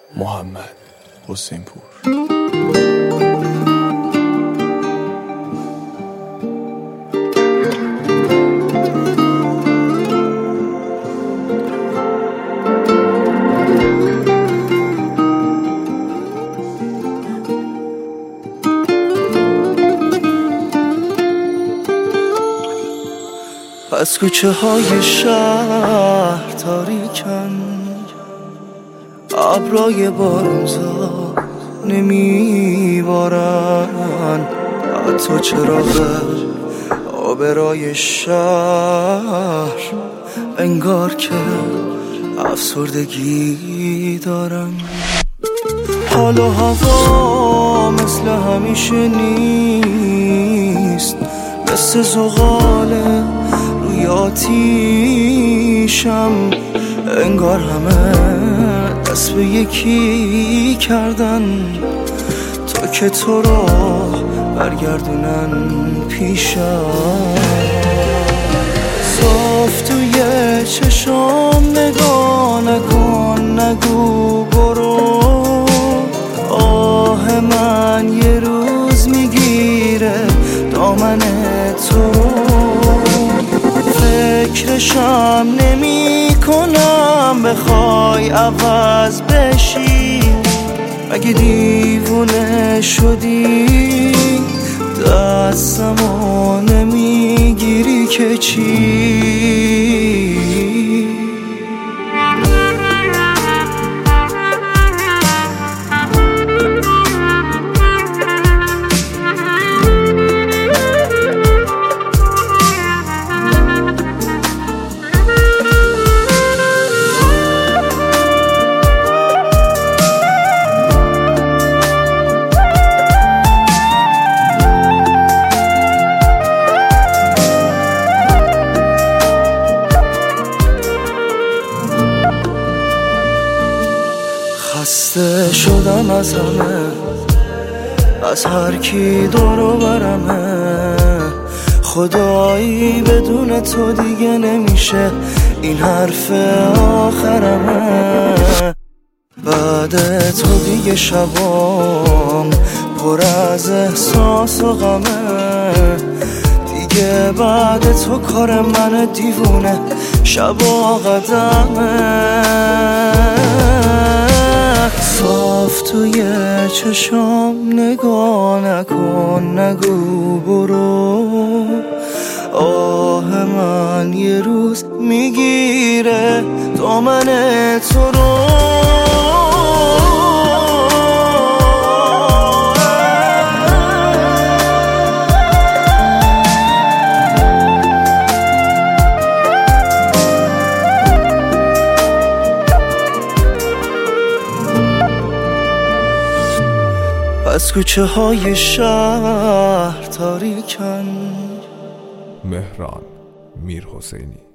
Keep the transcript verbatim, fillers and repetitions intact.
محمد حسین پور. از کوچه های شهر تاریکن، ابرای بارونزا نمیبارن، حتی چراغ آبرای شهر انگار که افسردگی دارن. حال و هوا مثل همیشه نیست، مثل زغاله روی آتیشم، انگار همه دست به یکی کردن تا که تو رو برگردونن پیشم. صاف توی چشام نگاه نکن، نگو برو، آه من یه روز میگیره دامن تو رو. فکرشم نمی کنم بخوای عوض بشی، مگه دیوونه شدی؟ دستمو نمیگیری که چی؟ خسته شدم از همه، از هر کی دور و برمه، خدایی بدون تو دیگه نمیشه این حرف آخرمه. بعد تو دیگه شبام پر از احساس و غمه، دیگه بعد تو کار من دیوونه شب و قدمه. صاف توی چشام نگاه نکن، نگو برو، آه من یه روز میگیره دامن تو رو. از کوچه های شهر تاریکن. مهران میر حسینی.